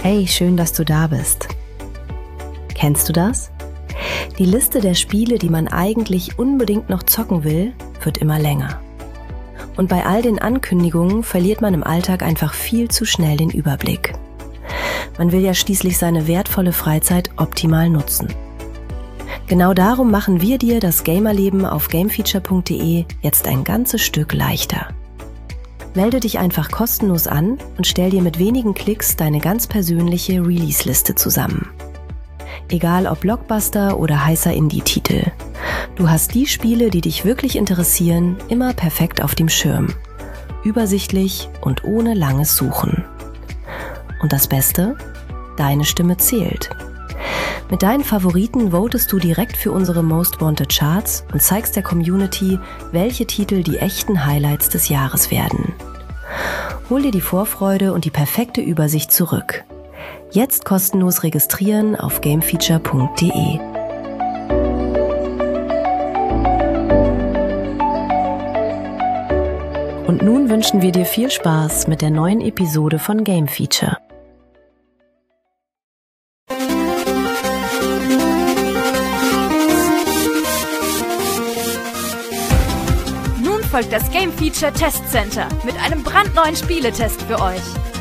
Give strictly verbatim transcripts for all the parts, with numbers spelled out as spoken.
Hey, schön, dass du da bist. Kennst du das? Die Liste der Spiele, die man eigentlich unbedingt noch zocken will, wird immer länger. Und bei all den Ankündigungen verliert man im Alltag einfach viel zu schnell den Überblick. Man will ja schließlich seine wertvolle Freizeit optimal nutzen. Genau darum machen wir dir das Gamerleben auf gamefeature punkt de jetzt ein ganzes Stück leichter. Melde dich einfach kostenlos an und stell dir mit wenigen Klicks deine ganz persönliche Release-Liste zusammen. Egal ob Blockbuster oder heißer Indie-Titel. Du hast die Spiele, die dich wirklich interessieren, immer perfekt auf dem Schirm. Übersichtlich und ohne langes Suchen. Und das Beste? Deine Stimme zählt. Mit deinen Favoriten votest du direkt für unsere Most Wanted Charts und zeigst der Community, welche Titel die echten Highlights des Jahres werden. Hol dir die Vorfreude und die perfekte Übersicht zurück. Jetzt kostenlos registrieren auf gamefeature punkt de. Und nun wünschen wir dir viel Spaß mit der neuen Episode von Game Feature. Folgt das Game Feature Test Center mit einem brandneuen Spieletest für euch.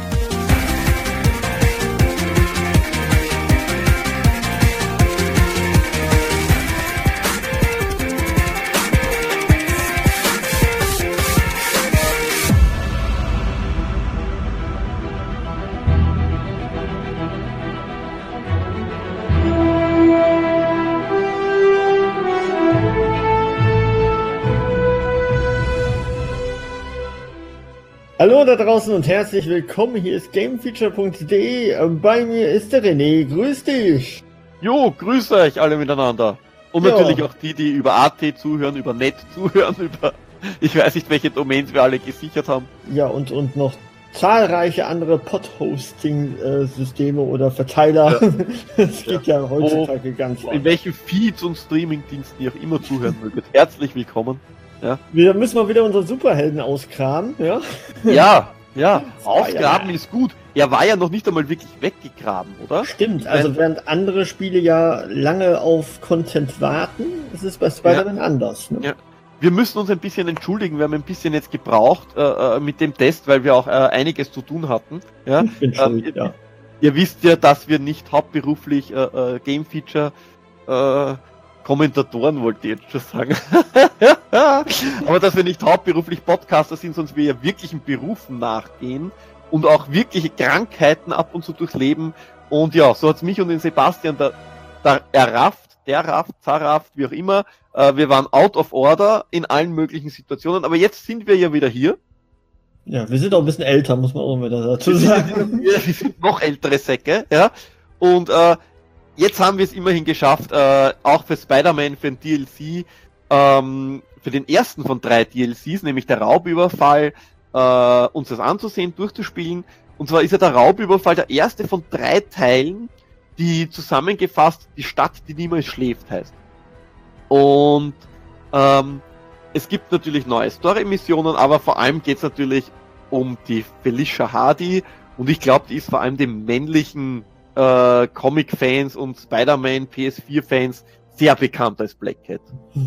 Hallo da draußen und herzlich willkommen, hier ist gamefeature punkt de, bei mir ist der René, grüß dich! Jo, grüß euch alle miteinander! Und ja. Natürlich auch die, die über A T zuhören, über Net zuhören, über, ich weiß nicht welche Domains wir alle gesichert haben. Ja, und, und noch zahlreiche andere Pod-Hosting-Systeme oder Verteiler, ja. Das geht ja, ja heutzutage oh, ganz in welchen Feeds und Streaming-Diensten ihr auch immer zuhören mögt, herzlich willkommen! Ja. Wir müssen mal wieder unseren Superhelden auskramen, ja? Ja, ja, ausgraben ja. Ist gut. Er war ja noch nicht einmal wirklich weggegraben, oder? Stimmt, also während andere Spiele ja lange auf Content warten, ist es bei Spider-Man ja. anders. Ne? Ja. Wir müssen uns ein bisschen entschuldigen, wir haben ein bisschen jetzt gebraucht äh, mit dem Test, weil wir auch äh, einiges zu tun hatten. Ja? Ich bin schuld, äh, ja. Ihr wisst ja, dass wir nicht hauptberuflich äh, äh, Game Feature äh, Kommentatoren wollte ich jetzt schon sagen. Aber dass wir nicht hauptberuflich Podcaster sind, sonst wir ja wirklichen Berufen nachgehen und auch wirkliche Krankheiten ab und zu durchleben. Und ja, so hat's mich und den Sebastian da, da errafft, der rafft, zerrafft, wie auch immer. Äh, wir waren out of order in allen möglichen Situationen, aber jetzt sind wir ja wieder hier. Ja, wir sind auch ein bisschen älter, muss man auch wieder dazu sagen. Wir, wir sind noch ältere Säcke, ja. Und äh, jetzt haben wir es immerhin geschafft, äh, auch für Spider-Man, für den D L C, ähm, für den ersten von drei D L Cs, nämlich der Raubüberfall, äh, uns das anzusehen, durchzuspielen. Und zwar ist ja der Raubüberfall der erste von drei Teilen, die zusammengefasst die Stadt, die niemals schläft, heißt. Und ähm, es gibt natürlich neue Story-Missionen, aber vor allem geht es natürlich um die Felicia Hardy. Und ich glaube, die ist vor allem dem männlichen Äh, Comic-Fans und Spider-Man P S vier Fans sehr bekannt als Black Cat.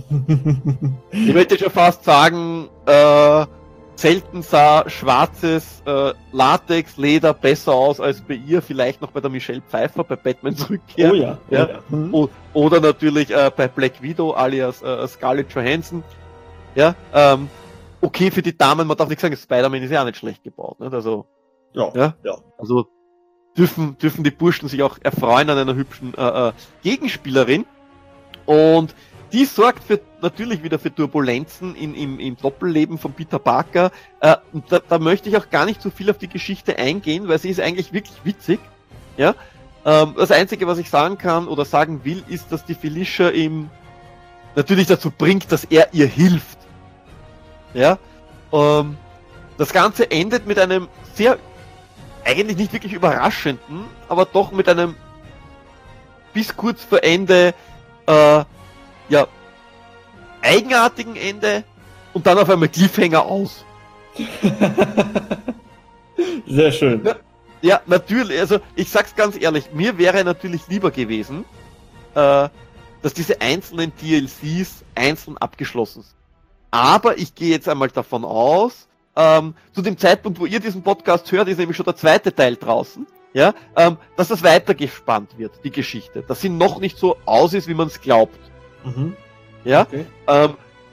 Ich möchte schon fast sagen, äh, selten sah schwarzes äh, Latex-Leder besser aus als bei ihr, vielleicht noch bei der Michelle Pfeiffer bei Batmans Rückkehr. Oh ja. ja. Oh ja. Mhm. O- oder natürlich äh, bei Black Widow alias äh, Scarlett Johansson. Ja, ähm, okay für die Damen, man darf nicht sagen, Spider-Man ist ja auch nicht schlecht gebaut. Nicht? Also, ja. Ja, ja. Also dürfen, dürfen die Burschen sich auch erfreuen an einer hübschen äh, äh, Gegenspielerin. Und die sorgt für, natürlich wieder für Turbulenzen in, im, im Doppelleben von Peter Parker. Äh, und da, da möchte ich auch gar nicht so viel auf die Geschichte eingehen, weil sie ist eigentlich wirklich witzig. Ja? Ähm, das Einzige, was ich sagen kann oder sagen will, ist, dass die Felicia ihm natürlich dazu bringt, dass er ihr hilft. Ja? Ähm, das Ganze endet mit einem sehr eigentlich nicht wirklich überraschenden, aber doch mit einem bis kurz vor Ende äh, ja eigenartigen Ende und dann auf einmal Cliffhanger aus. Sehr schön. Ja, Ja, natürlich, also ich sag's ganz ehrlich, mir wäre natürlich lieber gewesen, äh, dass diese einzelnen D L Cs einzeln abgeschlossen sind. Aber ich gehe jetzt einmal davon aus, ähm, zu dem Zeitpunkt, wo ihr diesen Podcast hört, ist nämlich schon der zweite Teil draußen, ja, ähm, dass das weitergespannt wird, die Geschichte, dass sie noch nicht so aus ist, wie man es glaubt. Mhm. Ja, Okay. ähm,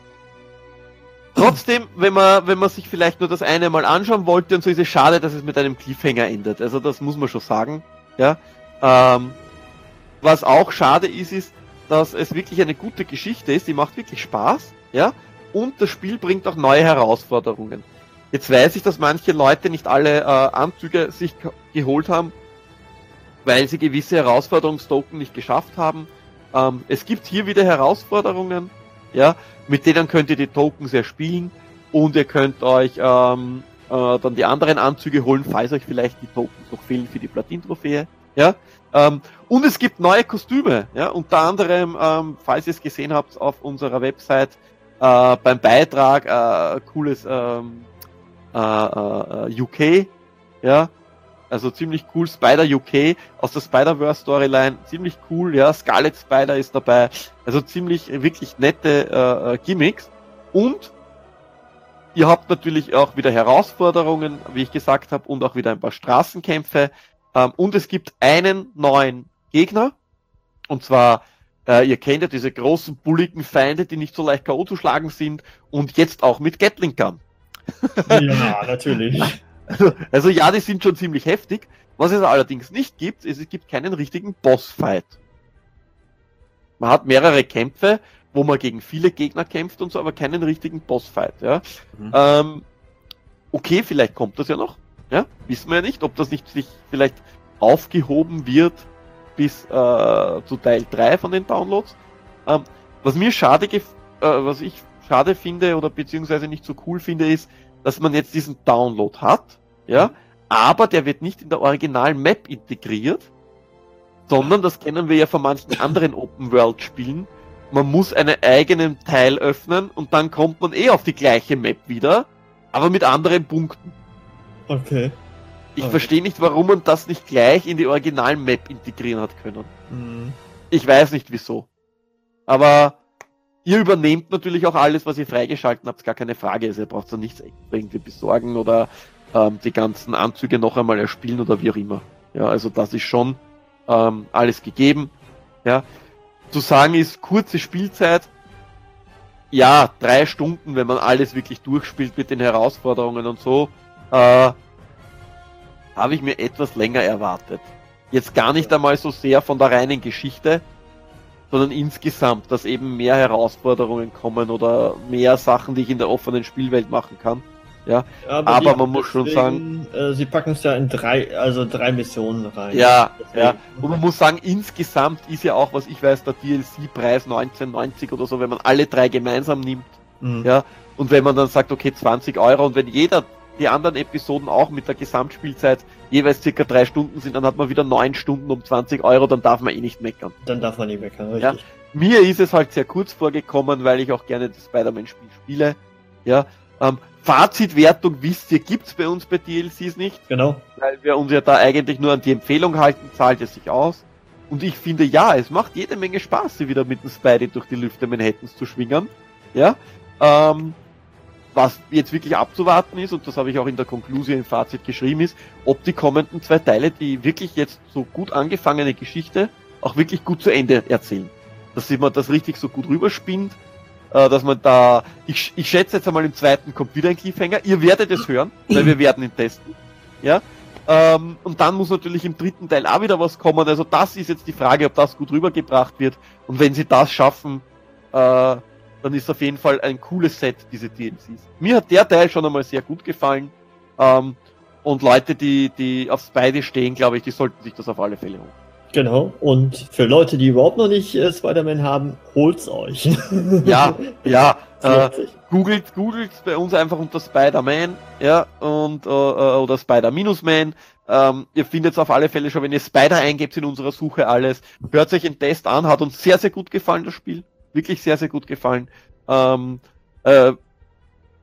trotzdem, wenn man, wenn man sich vielleicht nur das eine mal anschauen wollte und so, ist es schade, dass es mit einem Cliffhanger endet. Also das muss man schon sagen. Ja, ähm, was auch schade ist, ist, dass es wirklich eine gute Geschichte ist, die macht wirklich Spaß, ja, und das Spiel bringt auch neue Herausforderungen. Jetzt weiß ich, dass manche Leute nicht alle äh, Anzüge sich geholt haben, weil sie gewisse Herausforderungstoken nicht geschafft haben. Ähm, es gibt hier wieder Herausforderungen, ja, mit denen könnt ihr die Tokens erspielen und ihr könnt euch ähm, äh, dann die anderen Anzüge holen, falls euch vielleicht die Tokens noch fehlen für die Platin-Trophäe, ja. Ähm, und es gibt neue Kostüme, ja, unter anderem, ähm, falls ihr es gesehen habt auf unserer Website, äh, beim Beitrag, äh, cooles ähm, äh, äh, U K, ja, also ziemlich cool, Spider U K aus der Spider-Verse Storyline, ziemlich cool, ja, Scarlet Spider ist dabei, also ziemlich, wirklich nette äh, Gimmicks und ihr habt natürlich auch wieder Herausforderungen, wie ich gesagt habe, und auch wieder ein paar Straßenkämpfe. Ähm, und es gibt einen neuen Gegner. Und zwar, äh, ihr kennt ja diese großen, bulligen Feinde, die nicht so leicht K O zu schlagen sind. Und jetzt auch mit Gatling Gun. Ja, natürlich. Also, also ja, die sind schon ziemlich heftig. Was es allerdings nicht gibt, ist, es gibt keinen richtigen Bossfight. Man hat mehrere Kämpfe, wo man gegen viele Gegner kämpft und so, aber keinen richtigen Bossfight. Ja? Mhm. Ähm, okay, vielleicht kommt das ja noch. Ja, wissen wir ja nicht, ob das nicht sich vielleicht aufgehoben wird bis äh, zu Teil drei von den Downloads. Ähm, was mir schade, gef- äh, was ich schade finde oder beziehungsweise nicht so cool finde, ist, dass man jetzt diesen Download hat, ja, aber der wird nicht in der originalen Map integriert, sondern das kennen wir ja von manchen anderen Open-World-Spielen. Man muss einen eigenen Teil öffnen und dann kommt man eh auf die gleiche Map wieder, aber mit anderen Punkten. Okay. Ich Okay. verstehe nicht, warum man das nicht gleich in die originalen Map integrieren hat können. Mhm. Ich weiß nicht wieso. Aber ihr übernehmt natürlich auch alles, was ihr freigeschalten habt, gar keine Frage. Also ihr braucht da nichts irgendwie besorgen oder ähm, die ganzen Anzüge noch einmal erspielen oder wie auch immer. Ja, also das ist schon ähm, alles gegeben. Ja. Zu sagen ist, kurze Spielzeit. Ja, drei Stunden, wenn man alles wirklich durchspielt mit den Herausforderungen und so. Äh, habe ich mir etwas länger erwartet. Jetzt gar nicht einmal so sehr von der reinen Geschichte, sondern insgesamt, dass eben mehr Herausforderungen kommen oder mehr Sachen, die ich in der offenen Spielwelt machen kann. Ja, aber die man haben muss schon deswegen, äh, sie packen es ja in drei, also drei Missionen rein. ja, Deswegen. ja. Und man muss sagen, insgesamt ist ja auch, was ich weiß, der D L C-Preis neunzehn neunzig oder so, wenn man alle drei gemeinsam nimmt. Mhm. Ja, und wenn man dann sagt, okay, zwanzig Euro und wenn jeder die anderen Episoden auch mit der Gesamtspielzeit jeweils circa drei Stunden sind, dann hat man wieder neun Stunden um zwanzig Euro, dann darf man eh nicht meckern. Dann darf man nicht meckern, Ja, richtig. mir ist es halt sehr kurz vorgekommen, weil ich auch gerne das Spider-Man-Spiel spiele. Ja, ähm, Fazitwertung, wisst ihr, gibt's bei uns bei D L Cs nicht, Genau. weil wir uns ja da eigentlich nur an die Empfehlung halten, zahlt es sich aus. Und ich finde, ja, es macht jede Menge Spaß, sie wieder mit dem Spidey durch die Lüfte Manhattans zu schwingern. Ja, ähm, was jetzt wirklich abzuwarten ist, und das habe ich auch in der Konklusion im Fazit geschrieben, ist, ob die kommenden zwei Teile, die wirklich jetzt so gut angefangene Geschichte, auch wirklich gut zu Ende erzählen. Dass man das richtig so gut rüberspinnt, äh, dass man da, ich, ich schätze jetzt einmal im zweiten kommt wieder ein Cliffhanger, ihr werdet es hören, weil wir werden ihn testen, ja, ähm, und dann muss natürlich im dritten Teil auch wieder was kommen, also das ist jetzt die Frage, ob das gut rübergebracht wird, und wenn sie das schaffen, äh, dann ist auf jeden Fall ein cooles Set, diese D L Cs. Mir hat der Teil schon einmal sehr gut gefallen. Ähm, und Leute, die, die auf Spidey stehen, glaube ich, die sollten sich das auf alle Fälle holen. Genau. Und für Leute, die überhaupt noch nicht äh, Spider-Man haben, holt's euch. Ja, ja. Äh, Lohnt sich. googelt, googelt bei uns einfach unter Spider-Man, ja, und, äh, oder Spider-Man. Ähm, ihr findet auf alle Fälle schon, wenn ihr Spider eingebt in unserer Suche alles. Hört euch den Test an, hat uns sehr, sehr gut gefallen, das Spiel. Wirklich sehr, sehr gut gefallen. Ähm, äh,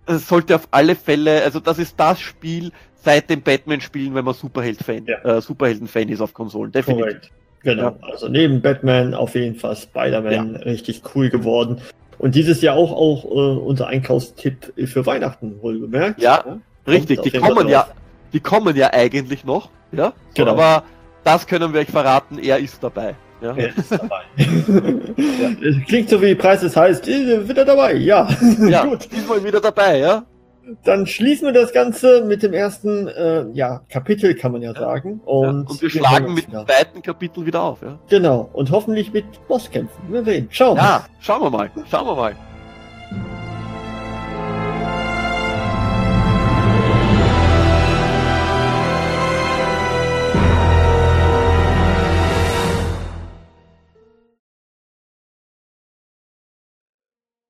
es sollte auf alle Fälle, also das ist das Spiel seit dem Batman-Spielen, wenn man Superheld-Fan, Ja. äh, Superhelden-Fan ist auf Konsolen, definitiv. Korrekt. Genau. Ja. Also neben Batman auf jeden Fall Spider-Man Ja. richtig cool geworden. Und dieses Jahr auch, auch äh, unser Einkaufstipp für Weihnachten, wohl bemerkt. Ja, Richtig, auf die jeden Fall kommen ja, drauf. die kommen ja eigentlich noch, ja. Genau. Aber das können wir euch verraten, er ist dabei. Ja, Er ist dabei. ja. Klingt so wie Preis ist heißt, äh, wird er dabei, ja. ja Gut. diesmal wieder dabei, ja. Dann schließen wir das Ganze mit dem ersten äh, ja, Kapitel, kann man ja sagen. Und, ja. Und wir hören schlagen uns mit wieder. dem zweiten Kapitel wieder auf, ja. Genau. Und hoffentlich mit Bosskämpfen. Wir sehen. Ciao. Ja, schauen wir mal, schauen wir mal.